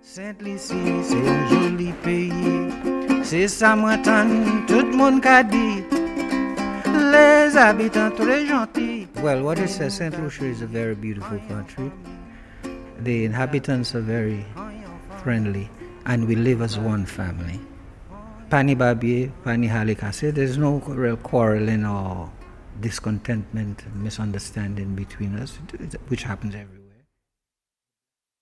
Saint-Lucie, c'est un joli pays. C'est ça, moi, tout le monde a dit. Les habitants, très gentils. Well, what it says, St. Lucia is a very beautiful country. The inhabitants are very friendly, and we live as one family. Pani Babier, Pani Halikase, there's no real quarreling or discontentment, misunderstanding between us, which happens everywhere.